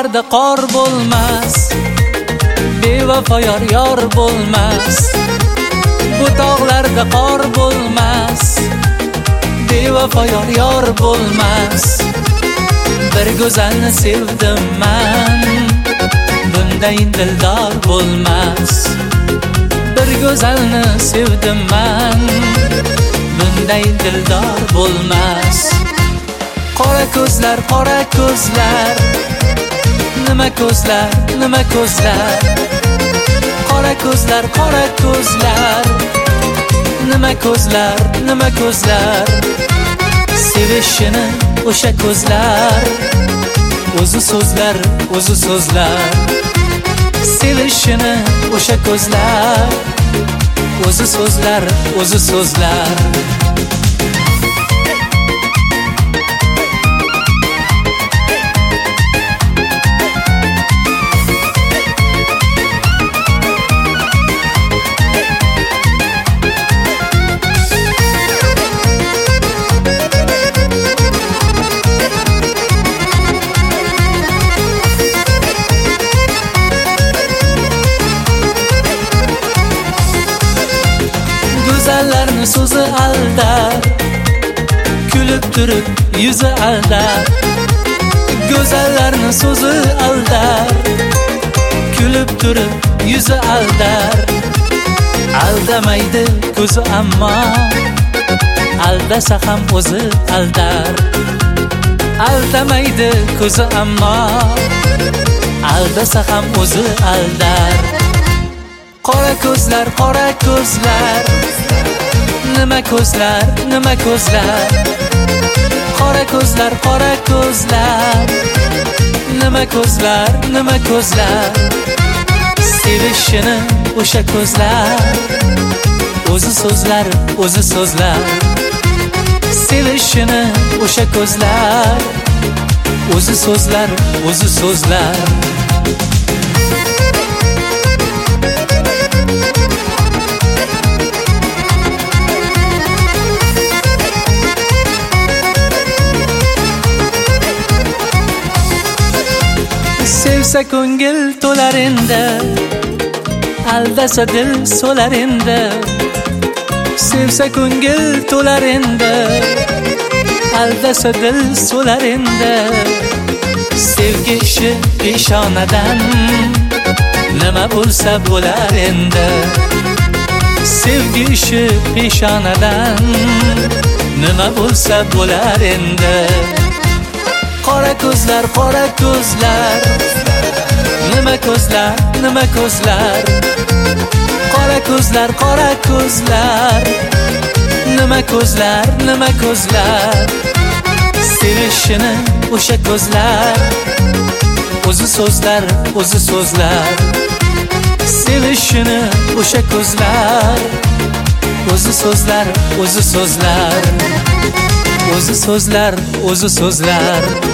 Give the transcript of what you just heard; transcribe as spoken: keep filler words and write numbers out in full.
tog'larda qor bo'lmas, bevafo yor yor bo'lmas. Bu tog'larda qor bo'lmas, bevafo yor yor bo'lmas. Bir go'zalni sevdim man, bunday dildor bo'lmas. Bir go'zalni sevdim man, bunday dildor bo'lmas. Qora ko'zlar, qora ko'zlar, nima ko'zlar, nima ko'zlar. Qora ko'zlar, qora ko'zlar, nima ko'zlar, nima ko'zlar. Sevishini o'sha ko'zlar, o'zi so'zlar, o'zi so'zlar. Sevishini o'sha ko'zlar, o'zi so'zlar, o'zi so'zlar. Go'zallarni so'zi aldar, kulib turib yuzi aldar. Go'zallarni so'zi aldar, kulib turib yuzi aldar. Aldamaydi ko'zi ammo, aldasa ham o'zi aldar. Aldamaydi ko'zi ammo, aldasa ham o'zi aldar. Qora ko'zlar, qora ko'zlar, nima ko'zlar, nima ko'zlar. Qora ko'zlar, qora ko'zlar, nima ko'zlar, nima ko'zlar. Sevishini o'sha ko'zlar, o'zi so'zlar, o'zi so'zlar. Sevishini o'sha ko'zlar, o'zi so'zlar, o'zi so'zlar. Sevsa ko'ngil to'lar endi, aldasa dil so'lar endi. Sevsa ko'ngil to'lar endi, aldasa dil so'lar endi. Sevgi ishi peshonadan, nima bo'lsa bo'lar endi. Sevgi ishi peshonadan, nima bo'lsa bo'lar endi. Qora ko'zlar, qora ko'zlar, nima ko'zlar, nima ko'zlar. Qora ko'zlar, qora ko'zlar, nima ko'zlar, nima ko'zlar. Sevishini o'sha ko'zlar, o'zi so'zlar, o'zi so'zlar. Sevishini o'sha ko'zlar, o'zi so'zlar, o'zi so'zlar. O'zi so'zlar, o'zi so'zlar.